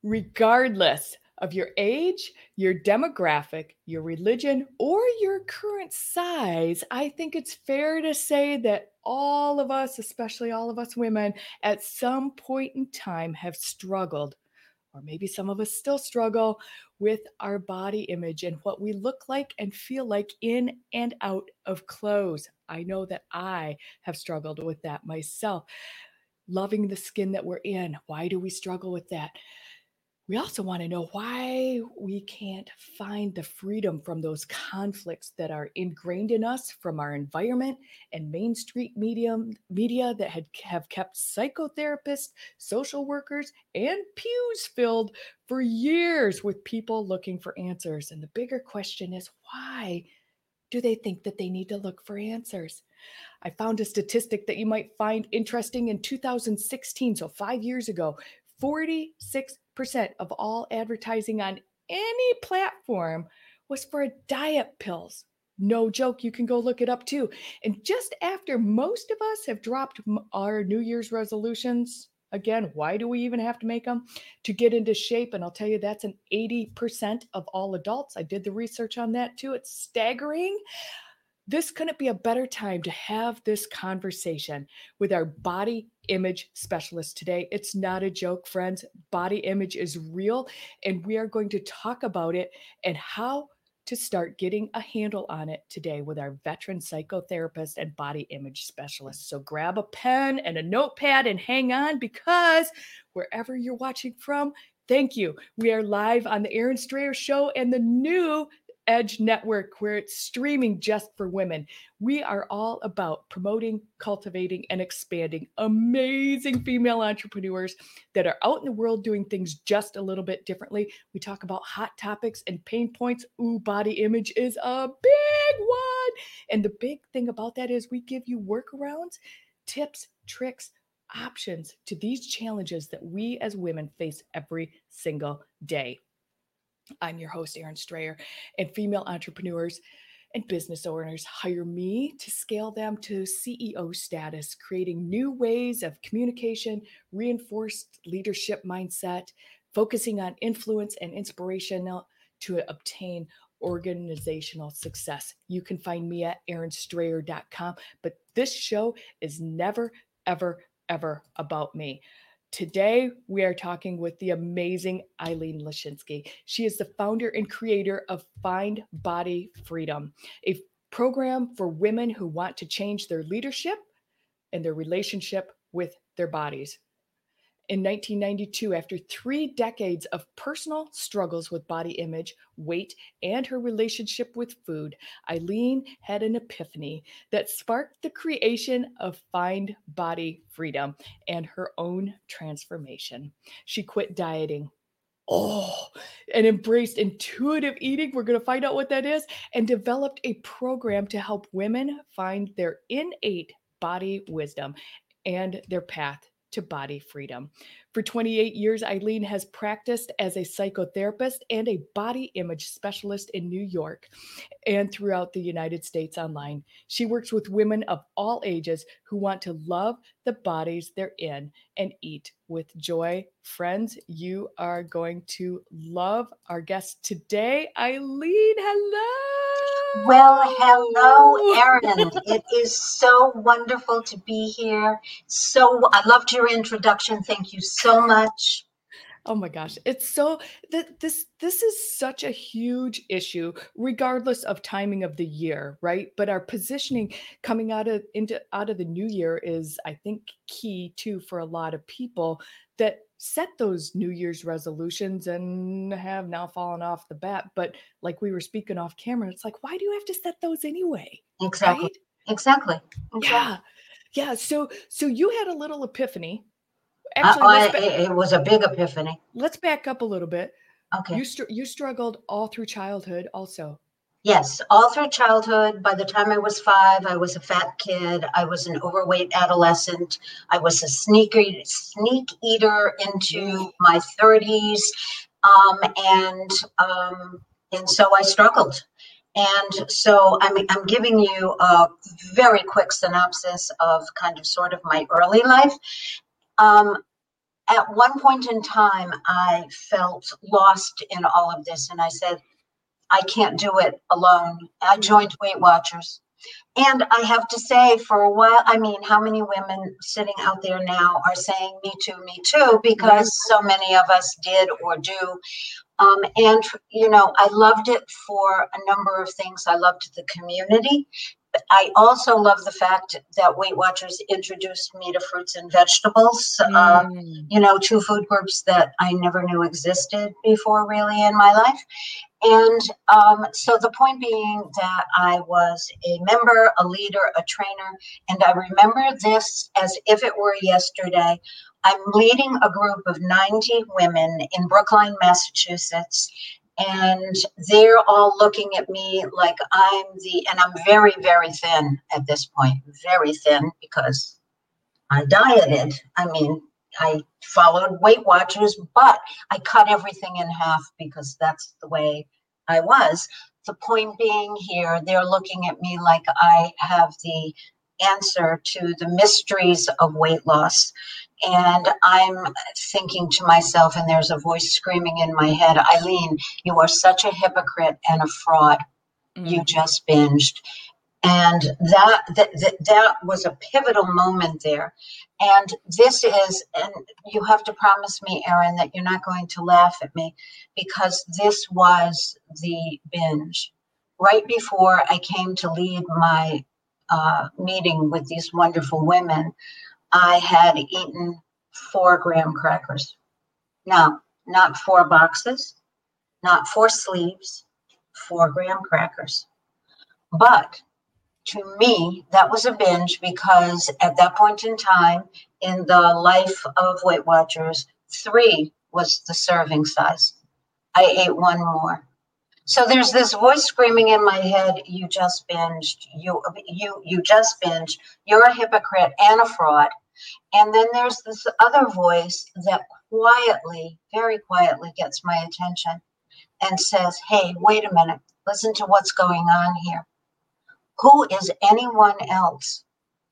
Regardless of your age, your demographic, your religion, or your current size, I think it's fair to say that all of us, especially all of us women, at some point in time have struggled, or maybe some of us still struggle with our body image and what we look like and feel like in and out of clothes. I know that I have struggled with that myself. Loving the skin that we're in. Why do we struggle with that? We also want to know why we can't find the freedom from those conflicts that are ingrained in us from our environment and mainstream media that have kept psychotherapists, social workers, and pews filled for years with people looking for answers. And the bigger question is, why do they think that they need to look for answers? I found a statistic that you might find interesting. In 2016, so 5 years ago, 46% of all advertising on any platform was for diet pills. No joke, you can go look it up too. And just after most of us have dropped our New Year's resolutions, again, why do we even have to make them? To get into shape. And I'll tell you, that's an 80% of all adults. I did the research on that too. It's staggering. This couldn't be a better time to have this conversation with our body image specialist today. It's not a joke, friends. Body image is real, and we are going to talk about it and how to start getting a handle on it today with our veteran psychotherapist and body image specialist. So grab a pen and a notepad and hang on, because wherever you're watching from, thank you. We are live on the Erin Strayer Show and the new Edge Network, where it's streaming just for women. We are all about promoting, cultivating, and expanding amazing female entrepreneurs that are out in the world doing things just a little bit differently. We talk about hot topics and pain points. Ooh, body image is a big one. And the big thing about that is we give you workarounds, tips, tricks, options to these challenges that we as women face every single day. I'm your host, Erin Strayer, and female entrepreneurs and business owners hire me to scale them to CEO status, creating new ways of communication, reinforced leadership mindset, focusing on influence and inspiration to obtain organizational success. You can find me at erinstrayer.com, but this show is never, ever, ever about me. Today, we are talking with the amazing Eileen Lashinsky. She is the founder and creator of Find Body Freedom, a program for women who want to change their leadership and their relationship with their bodies. In 1992, after 3 decades of personal struggles with body image, weight, and her relationship with food, Eileen had an epiphany that sparked the creation of Find Body Freedom and her own transformation. She quit dieting. Oh, and embraced intuitive eating. We're going to find out what that is, and developed a program to help women find their innate body wisdom and their path to body freedom. For 28 years, Eileen has practiced as a psychotherapist and a body image specialist in New York and throughout the United States online. She works with women of all ages who want to love the bodies they're in and eat with joy. Friends, you are going to love our guest today. Eileen, Well, hello, hello. Erin. It is so wonderful to be here. I loved your introduction. Thank you so much. Oh my gosh, it's so that this is such a huge issue regardless of timing of the year, right? But our positioning coming out of the new year is, I think, key too for a lot of people that set those New Year's resolutions and have now fallen off the bat. But like we were speaking off camera, it's like, why do you have to set those anyway? Exactly. Right? Exactly. Exactly. Yeah. Yeah. So you had a little epiphany. Actually, It was a big epiphany. let's back up a little bit. Okay. You struggled all through childhood also. Yes, all through childhood. By the time I was 5, I was a fat kid. I was an overweight adolescent. I was a sneak eater Ooh. into my 30s, um, and and so I struggled. And so I'm giving you a very quick synopsis of kind of sort of my early life. Um, at one point in time, I felt lost in all of this. And I said, I can't do it alone. I joined Weight Watchers. And I have to say, for a while, I mean, how many women sitting out there now are saying me too, because so many of us did or do. And, I loved it for a number of things. I loved the community. I also love the fact that Weight Watchers introduced me to fruits and vegetables, two food groups that I never knew existed before really in my life. And so the point being that I was a member, a leader, a trainer, and I remember this as if it were yesterday. I'm leading a group of 90 women in Brookline, Massachusetts, and they're all looking at me like and I'm very, very thin at this point, very thin because I dieted. I mean, I followed Weight Watchers, but I cut everything in half because that's the way I was. The point being here, they're looking at me like I have the answer to the mysteries of weight loss. And I'm thinking to myself, and there's a voice screaming in my head, Eileen, you are such a hypocrite and a fraud. You just binged. And that was a pivotal moment there. And and you have to promise me, Erin, that you're not going to laugh at me, because this was the binge. Right before I came to lead my meeting with these wonderful women, I had eaten 4 graham crackers. Now, not 4 boxes, not 4 sleeves, 4 graham crackers. But to me, that was a binge, because at that point in time in the life of Weight Watchers, 3 was the serving size. I ate 1 more. So there's this voice screaming in my head, you just binged, you just binged, you're a hypocrite and a fraud. And then there's this other voice that quietly, very quietly gets my attention and says, hey, wait a minute, listen to what's going on here. Who is anyone else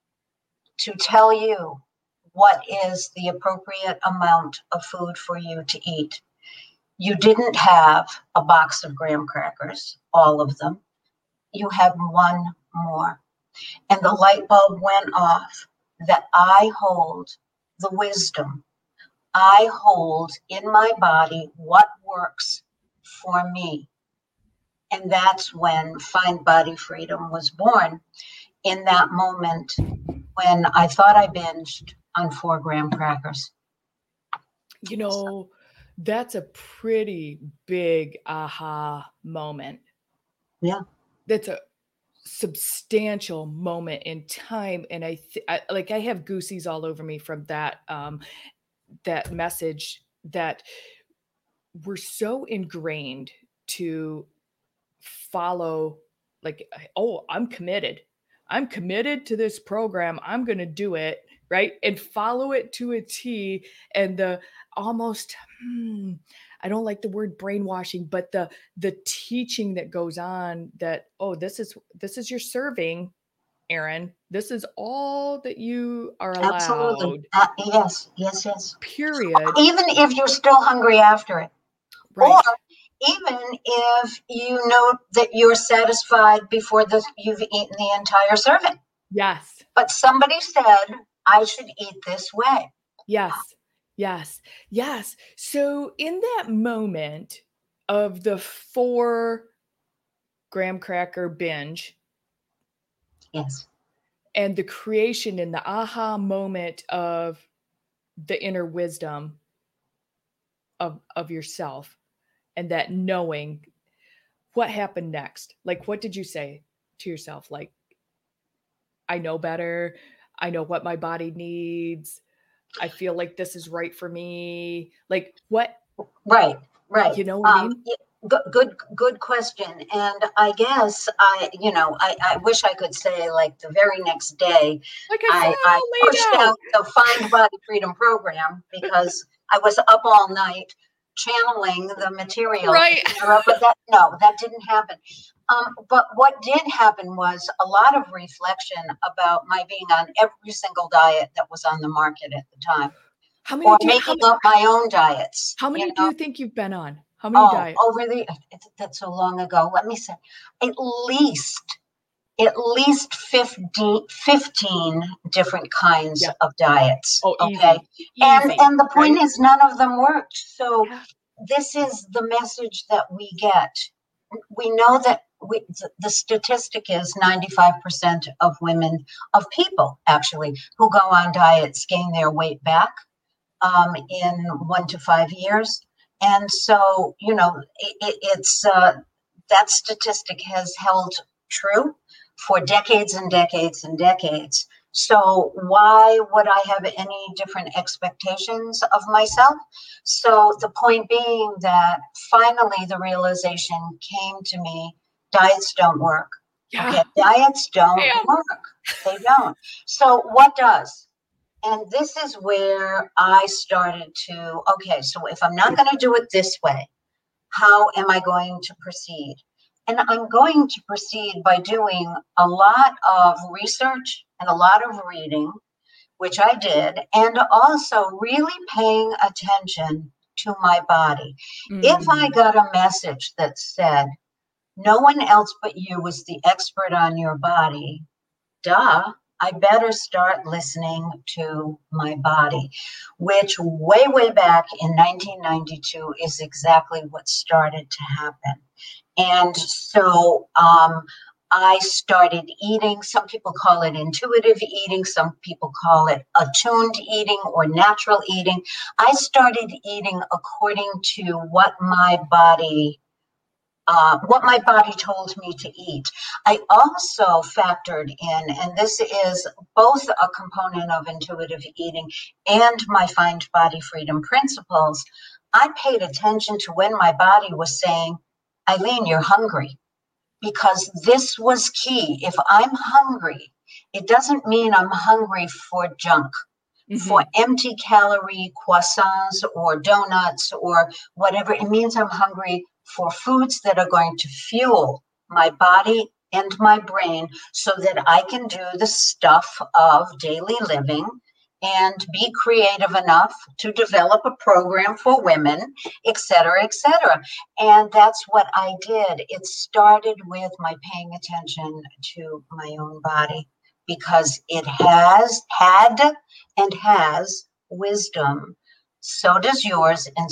to tell you what is the appropriate amount of food for you to eat? You didn't have a box of graham crackers, all of them. You had 1 more. And the light bulb went off that I hold the wisdom. I hold in my body what works for me. And that's when Find Body Freedom was born, in that moment when I thought I binged on 4 graham crackers. That's a pretty big aha moment. Yeah. That's a substantial moment in time. And I have goosies all over me from that, that message, that we're so ingrained to follow, like, oh, I'm committed to this program. I'm going to do it. Right. And follow it to a T. And the almost, I don't like the word brainwashing, but the teaching that goes on that, oh, this is your serving, Erin. This is all that you are allowed. Absolutely. Yes. Period. Even if you're still hungry after it. Right. Or even if you know that you're satisfied before you've eaten the entire serving. Yes. But somebody said, I should eat this way. Yes. So in that moment of the 4 graham cracker binge. Yes. And the creation and the aha moment of the inner wisdom of yourself, and that knowing, what happened next? Like, what did you say to yourself? Like, I know better. I know what my body needs. I feel like this is right for me. Like, what? Right. You know what I mean? Good question. And I guess I wish I could say, like, the very next day, like I pushed out the Find Body Freedom program, because I was up all night channeling the material. Right. But that didn't happen. But what did happen was a lot of reflection about my being on every single diet that was on the market at the time. How many or do you making up my own diets, how you many do know? you think you've been on? How many Oh, diets? that's so long ago. Let me say, at least, at least 15 different kinds Yeah. of diets. Oh, Okay. easy. Easy, And the point right? is, none of them worked. So Yeah. this is the message that we get. We know that the statistic is 95% of women, of people actually, who go on diets gain their weight back in 1 to 5 years. And so, it's that statistic has held true for decades and decades and decades. So, why would I have any different expectations of myself? So, the point being that finally the realization came to me, diets don't work. Okay, Yeah. diets don't Bam. work. They don't. So, what does? And this is where I started to, okay, so if I'm not going to do it this way, how am I going to proceed? And I'm going to proceed by doing a lot of research and a lot of reading, which I did, and also really paying attention to my body. If I Mm. got a message that said, no one else but you is the expert on your body, duh, I better start listening to my body, which way, way back in 1992 is exactly what started to happen. And so I started eating. Some people call it intuitive eating. Some people call it attuned eating or natural eating. I started eating according to what my body told me to eat. I also factored in, and this is both a component of intuitive eating and my Find Body Freedom principles. I paid attention to when my body was saying, Eileen, you're hungry, because this was key. If I'm hungry, it doesn't mean I'm hungry for junk, for Mhm. empty calorie croissants or donuts or whatever. It means I'm hungry for foods that are going to fuel my body and my brain so that I can do the stuff of daily living and be creative enough to develop a program for women, et cetera, et cetera. And that's what I did. It started with my paying attention to my own body because it had and has wisdom. So does yours, and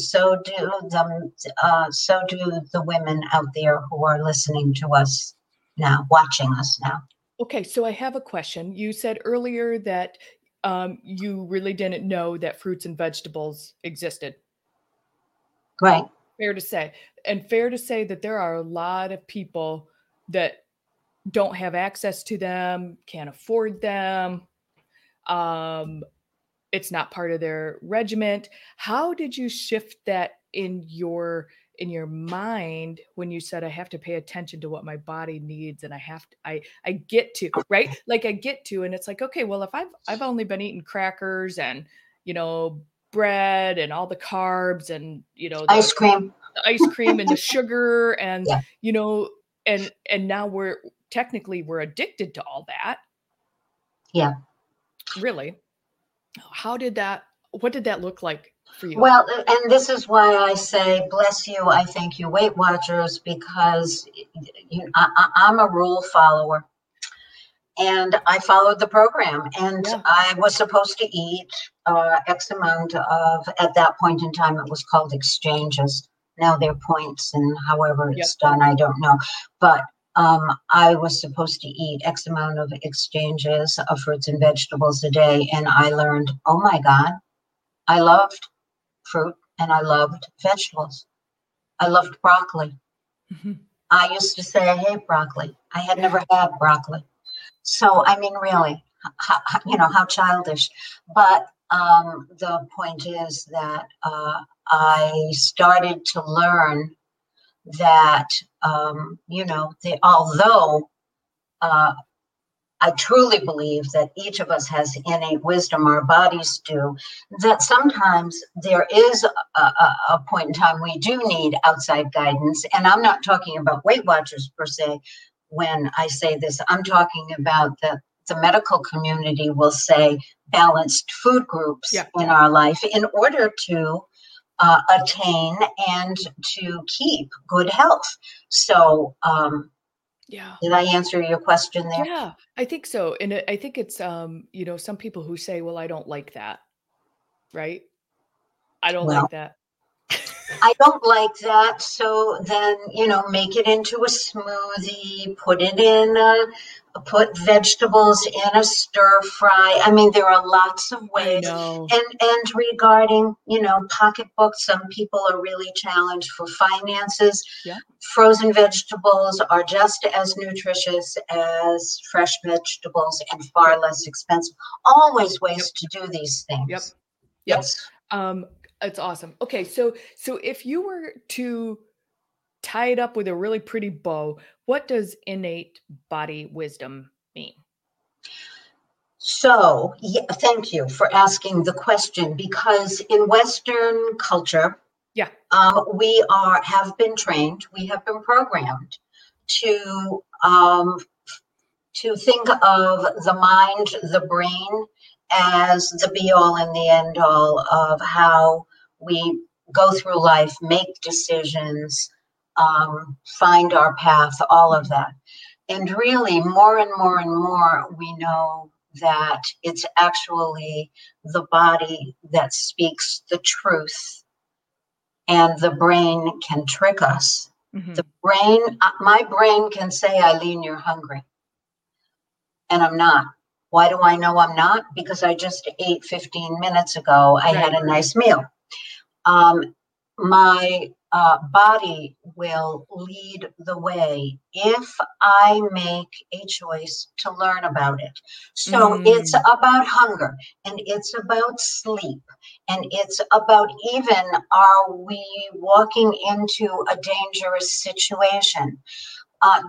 so do the women out there who are listening to us now, watching us now. Okay, so I have a question. You said earlier that, you really didn't know that fruits and vegetables existed. Right. Fair to say. And fair to say that there are a lot of people that don't have access to them, can't afford them. Um, it's not part of their regiment. How did you shift that in your mind when you said I have to pay attention to what my body needs and I get to, right? Like I get to and it's like, okay, well if I've only been eating crackers and, you know, bread and all the carbs and, you know, Ice cream. the ice cream and the sugar and, Yeah. you know, and now we're addicted to all that, Yeah. really. How did that what did that look like for you? Well, and this is why I say, bless you, I thank you, Weight Watchers, because I'm a rule follower. And I followed the program, and Yeah. I was supposed to eat X amount of, at that point in time, it was called exchanges. Now they're points, and however Yep. it's done, I don't know. But I was supposed to eat X amount of exchanges of fruits and vegetables a day. And I learned, oh my God, I loved fruit and I loved vegetables. I loved broccoli. Mhm. I used to say, I hate broccoli. I had Yeah. never had broccoli. So, I mean, really, how childish. But the point is that I started to learn that, although uh, I truly believe that each of us has innate wisdom, our bodies do, that sometimes there is a point in time we do need outside guidance. And I'm not talking about Weight Watchers per se when I say this, I'm talking about the medical community will say balanced food groups Yeah. in our life in order to attain and to keep good health. So, Yeah. did I answer your question there? Yeah, I think so, and I think it's, some people who say, "Well, I don't like that," right? I don't Well, like that. I don't like that. So then, make it into a smoothie, put vegetables in a stir fry. I mean, there are lots of I ways. know. And regarding, pocketbooks, some people are really challenged for finances. Yeah, Frozen vegetables are just as nutritious as fresh vegetables and far yep, less expensive. Always yep, ways to do these yep, things. yep. Yes. Um, it's awesome. Okay, so if you were to tie it up with a really pretty bow, what does innate body wisdom mean? So, yeah, thank you for asking the question because in Western culture, Yeah. have been trained, we have been programmed to um, to think of the mind, the brain, as the be all and the end all of how we go through life, make decisions, find our path, all of Mhm. that. And really, more and more and more, we know that it's actually the body that speaks the truth, and the brain can trick us. Mhm. My brain can say, Eileen, you're hungry, and I'm not. Why do I know I'm not? Because I just ate 15 minutes ago. I had Right. a nice meal. Um, my body will lead the way if I make a choice to learn about it. So it's Mm. about hunger, and it's about sleep, and it's about even are we walking into a dangerous situation? Uh,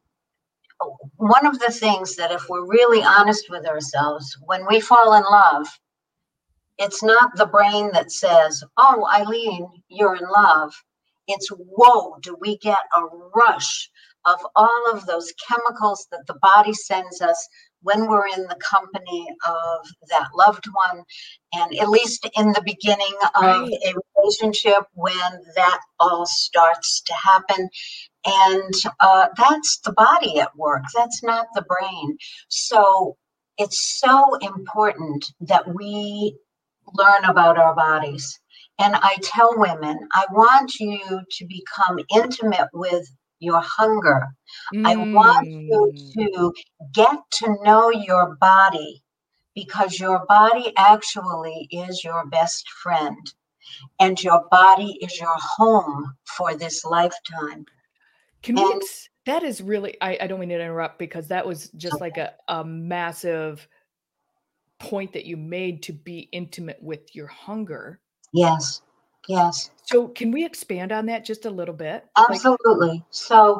One of the things that, if we're really honest with ourselves, when we fall in love, it's not the brain that says, "Oh, Eileen, you're in love." It's, whoa, do we get a rush of all of those chemicals that the body sends us when we're in the company of that loved one. And at least in the beginning of Right. a relationship, when that all starts to happen. And that's the body at work, that's not the brain. So it's so important that we learn about our bodies. And I tell women, I want you to become intimate with your hunger. I want you Mm. to get to know your body because your body actually is your best friend and your body is your home for this lifetime. Can we And ex that is really I don't mean to interrupt because that was just like a massive point that you made to be intimate with your hunger. yes, yes. So, can we expand on that just a little bit? Like, Absolutely. So,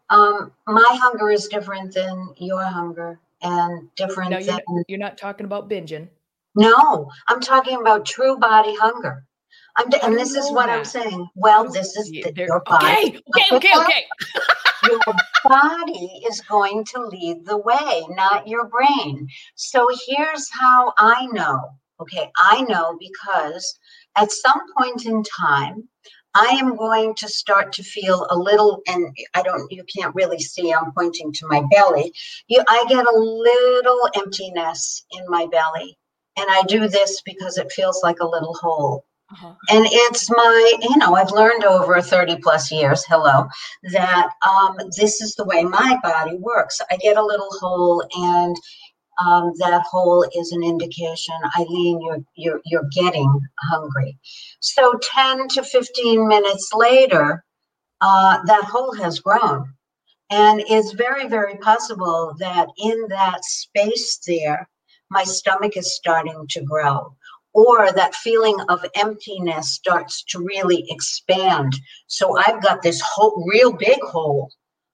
my hunger is different than your hunger and now different than, you're not talking about binging. no, I'm talking about true body hunger. How do And we this is know what I'm that? saying. How Well, do this is there your body. okay, okay, okay, okay. Your body is going to lead the way, not your brain. So here's how I know. Okay, I know because at some point in time, I am going to start to feel a little, and you can't really see, I'm pointing to my belly. I get a little emptiness in my belly. And I do this because it feels like a little hole. Uh-huh. And it's I've learned over 30 plus years, hello, that this is the way my body works. I get a little hole, and that hole is an indication, Eileen, you're getting hungry. So 10 to 15 minutes later, that hole has grown. And it's very, very possible that in that space there, my stomach is starting to grow, or that feeling of emptiness starts to really expand. So I've got this whole real big hole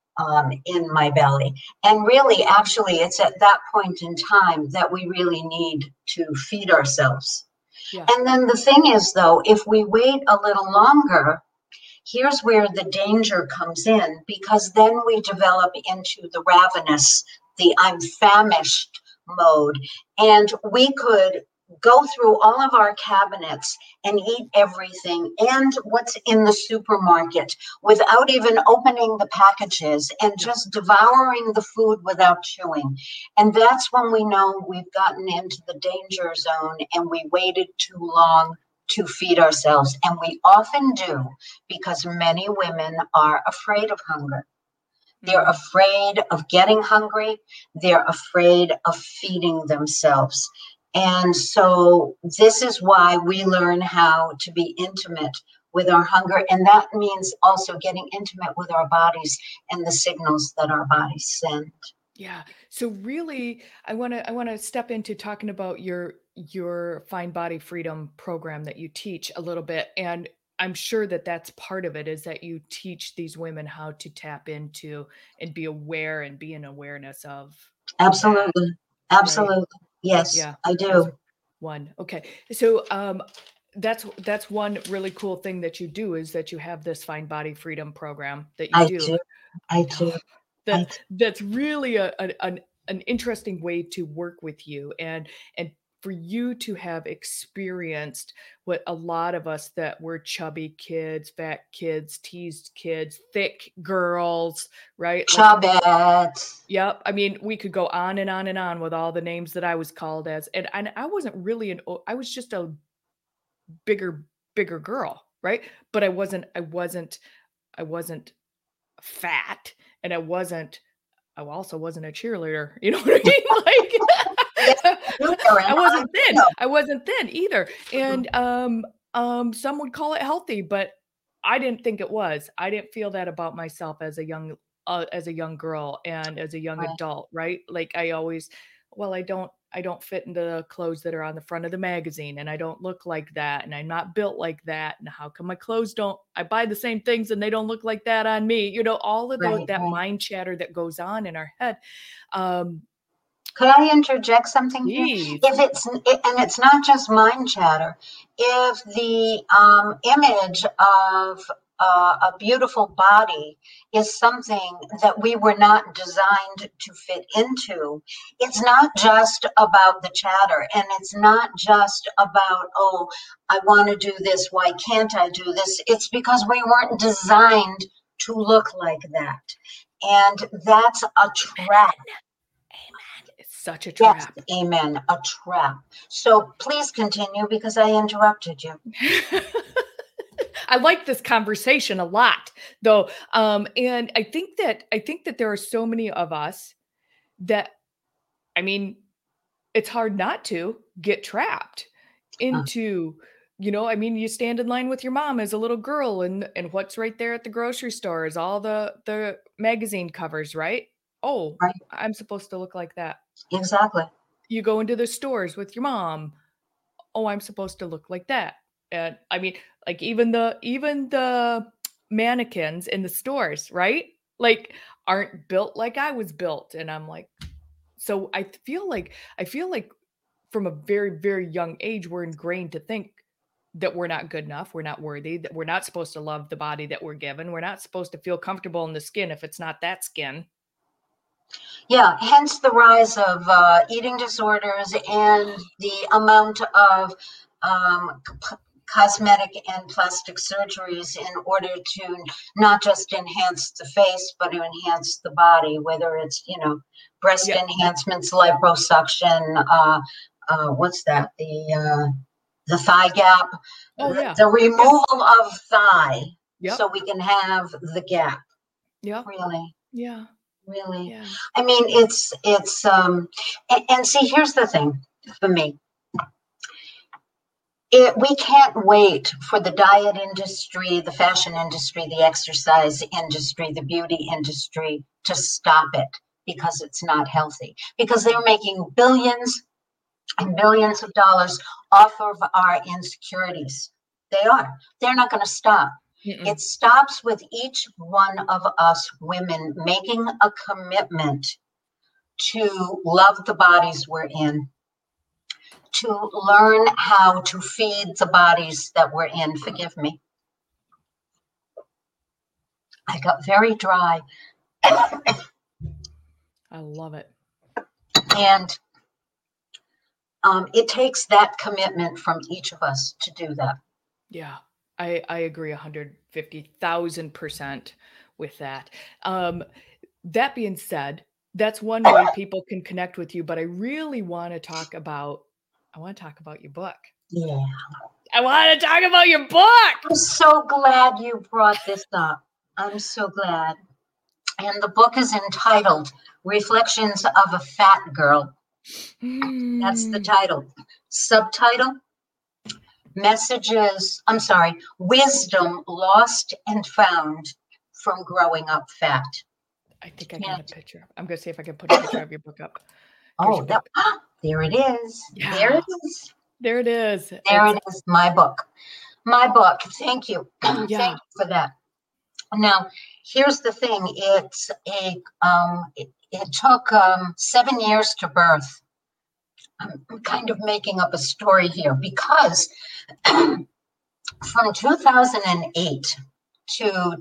in my belly. And really, actually, it's at that point in time that we really need to feed ourselves. Yeah. And then the thing is, though, if we wait a little longer, here's where the danger comes in, because then we develop into the ravenous, the I'm famished mode. And we could go through all of our cabinets and eat everything and what's in the supermarket without even opening the packages and just devouring the food without chewing. And that's when we know we've gotten into the danger zone and we waited too long to feed ourselves. And we often do, because many women are afraid of hunger. They're afraid of getting hungry. They're afraid of feeding themselves. And so this is why we learn how to be intimate with our hunger. And that means also getting intimate with our bodies and the signals that our bodies send. Yeah. So really, I want to step into talking about your Find Body Freedom program that you teach a little bit. And I'm sure that that's part of it, is that you teach these women how to tap into and be aware and be in awareness of Absolutely. that, Absolutely. right? Yes, Yeah. I do. One. Okay. So that's one really cool thing that you do, is that you have this Find Body Freedom program that you I do. do. I do. That's really an interesting way to work with you, and for you to have experienced what a lot of us that were chubby kids, fat kids, teased kids, thick girls, right? Chubette. Yep. I mean, we could go on and on and on with all the names that I was called as, and I wasn't really I was just a bigger girl, right? But I wasn't fat, and I also wasn't a cheerleader. You know what I mean? Like, I wasn't thin either. And some would call it healthy, but I didn't think it was. I didn't feel that about myself as a young girl and as a young adult, right? Like I always, well, I don't fit into the clothes that are on the front of the magazine, and I don't look like that, and I'm not built like that, and how come my clothes don't, I buy the same things and they don't look like that on me, all of that mind chatter that goes on in our head. Could I interject something here? Please. And it's not just mind chatter. If the image of a beautiful body is something that we were not designed to fit into, it's not just about the chatter, and it's not just about, oh, I want to do this, why can't I do this? It's because we weren't designed to look like that. And that's a trap. Such a trap. Yes, amen, a trap. So please continue, because I interrupted you. I like this conversation a lot, though. And I think that there are so many of us that, I mean, it's hard not to get trapped into, I mean, you stand in line with your mom as a little girl, and what's right there at the grocery store is all the magazine covers, right? Oh, Right. I'm supposed to look like that. Exactly. You go into the stores with your mom. Oh, I'm supposed to look like that. And I mean, like even the mannequins in the stores, right? Like aren't built like I was built. And I'm like, so I feel like from a very, very young age, we're ingrained to think that we're not good enough, we're not worthy, that we're not supposed to love the body that we're given, we're not supposed to feel comfortable in the skin if it's not that skin. Yeah, hence the rise of eating disorders and the amount of cosmetic and plastic surgeries in order to not just enhance the face, but to enhance the body, whether it's, breast enhancements, liposuction, what's that? The thigh gap, the removal of thigh, so we can have the gap. Yeah. Really. Yeah. Really. Yeah. I mean, it's and see, here's the thing for me. We can't wait for the diet industry, the fashion industry, the exercise industry, the beauty industry to stop it, because it's not healthy, because they're making billions and billions of dollars off of our insecurities. They're not going to stop. It stops with each one of us women making a commitment to love the bodies we're in, to learn how to feed the bodies that we're in. Forgive me. I got very dry. I love it. And it takes that commitment from each of us to do that. Yeah, I agree 150,000% with that. That being said, that's one way people can connect with you, but I really I wanna talk about your book. Yeah. I wanna talk about your book! I'm so glad you brought this up. I'm so glad. And the book is entitled Reflections of a Fat Girl. That's the Mm. title. Subtitle, Wisdom Lost and Found from Growing Up Fat. I think I got a And, picture. I'm gonna see if I can put a picture of your book up. Here's your oh, book. there it is. There Yeah, it is. there it is. There It's it is. My book. My book. Thank you. Thank yeah. you for that. Now, here's the thing. It took 7 years to birth. I'm kind of making up a story here because from 2008 to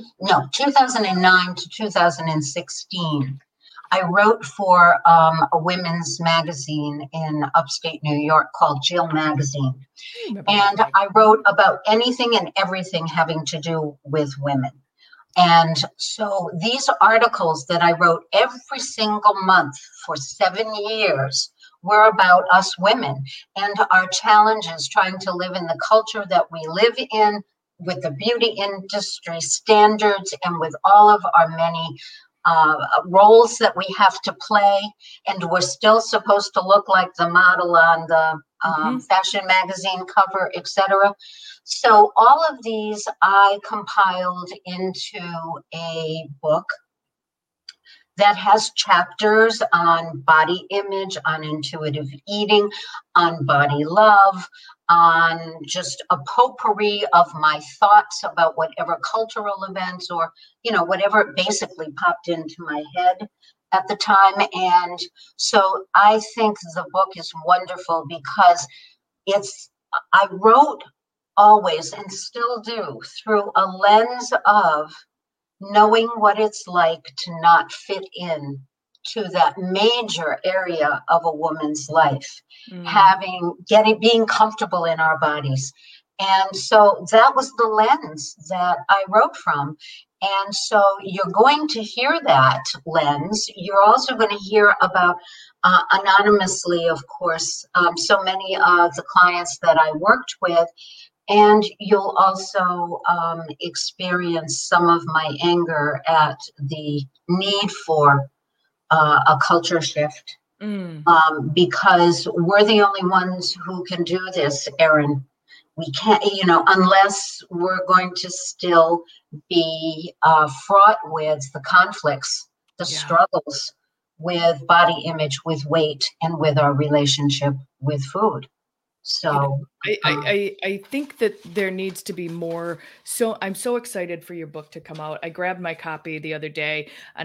2009 to 2016, I wrote for a women's magazine in upstate New York called Jill Magazine. I remember that And mag. I wrote about anything and everything having to do with women. And so these articles that I wrote every single month for 7 years were about us women and our challenges trying to live in the culture that we live in, with the beauty industry standards and with all of our many roles that we have to play. And we're still supposed to look like the model on the fashion magazine cover, etc. So all of these I compiled into a book that has chapters on body image, on intuitive eating, on body love, on just a potpourri of my thoughts about whatever cultural events or, whatever basically popped into my head at the time. And so I think the book is wonderful because I wrote always and still do through a lens of knowing what it's like to not fit in to that major area of a woman's life, Mm. being comfortable in our bodies. And so that was the lens that I wrote from. And so you're going to hear that lens. You're also going to hear about anonymously, of course, so many of the clients that I worked with, and you'll also experience some of my anger at the need for a culture shift, Mm. because we're the only ones who can do this, Erin. We can't, unless we're going to still be fraught with the conflicts, the Yeah. struggles with body image, with weight, and with our relationship with food. You know, So, I think that there needs to be more. So I'm so excited for your book to come out. I grabbed my copy the other day, and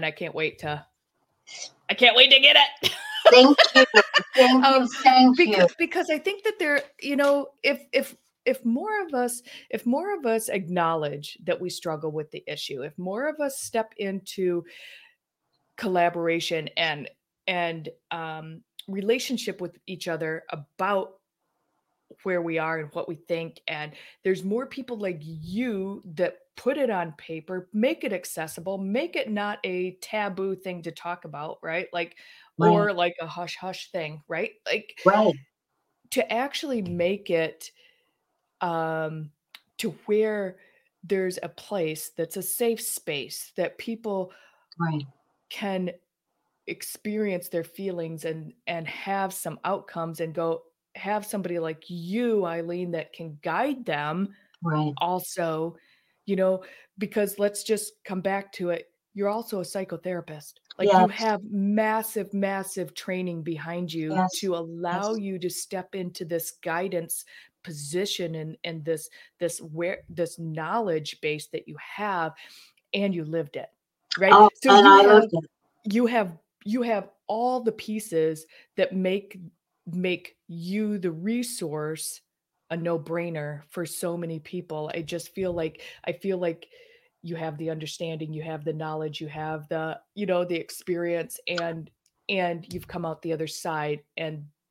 I can't wait to get it. thank you. Thank you. um, Thank you. because I think that there, if if more of us acknowledge that we struggle with the issue, if more of us step into collaboration and relationship with each other about where we are and what we think, and there's more people like you that put it on paper, make it accessible, make it not a taboo thing to talk about, right? Like, Right. or like a hush hush thing, right? Like, Right. to actually make it um to where there's a place that's a safe space that people Right. can experience their feelings and have some outcomes and go have somebody like you, Eileen, that can guide them Right. also, you know, because let's just come back to it. You're also a psychotherapist. Like, you Yes. have massive, massive training behind you Yes. to allow Yes. you to step into this guidance position and this knowledge base that you have, and you lived it, right? Oh, So and I lived it. you have you have all the pieces that make you the resource a no-brainer for so many people. I feel like you have the understanding, you have the knowledge, you have the experience, and you've come out the other side, and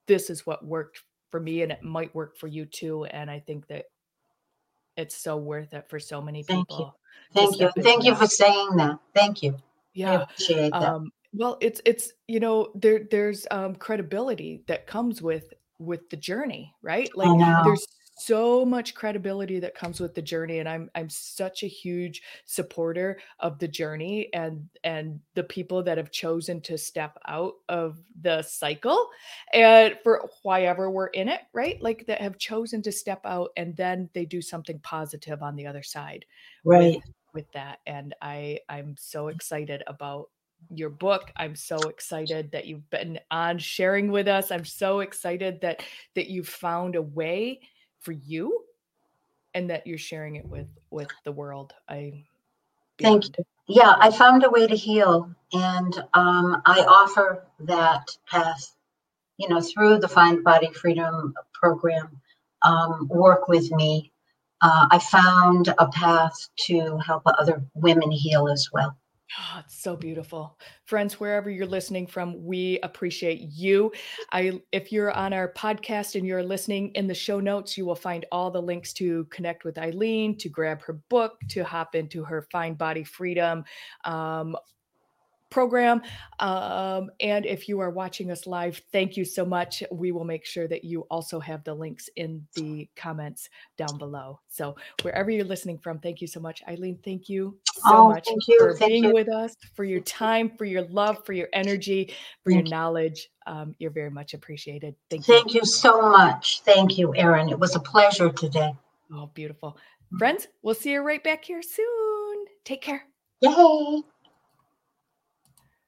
this is what worked for me and it might work for you too. And I think that it's so worth it for so many Thank you. people to Thank you. step into Thank you that. for saying that. Thank you. I Yeah. appreciate that. Well, it's there's credibility that comes with the journey, right? I Like know. there's so much credibility that comes with the journey, and I'm such a huge supporter of the journey and the people that have chosen to step out of the cycle and for why ever we're in it, right? Like that have chosen to step out and then they do something positive on the other side with Right. with that. And I'm so excited about your book. I'm so excited that you've been on sharing with us. I'm so excited that you found a way for you and that you're sharing it with the world. I Thank beyond. you. Yeah, I found a way to heal, and I offer that path, through the Find Body Freedom program. Work with me. I found a path to help other women heal as well. Oh, it's so beautiful. Friends, wherever you're listening from, we appreciate you. If you're on our podcast and you're listening, in the show notes, you will find all the links to connect with Eileen, to grab her book, to hop into her Find Body Freedom program. And if you are watching us live, thank you so much. We will make sure that you also have the links in the comments down below. So wherever you're listening from, thank you so much. Eileen, thank you so Oh, much thank you. for Thank being you. with us, for your time, for your love, for your energy, for your Thank you. knowledge. You're very much appreciated. Thank you. Thank you so much. Thank you, Erin. It was a pleasure today. Oh, beautiful. Friends, we'll see you right back here soon. Take care. Yay.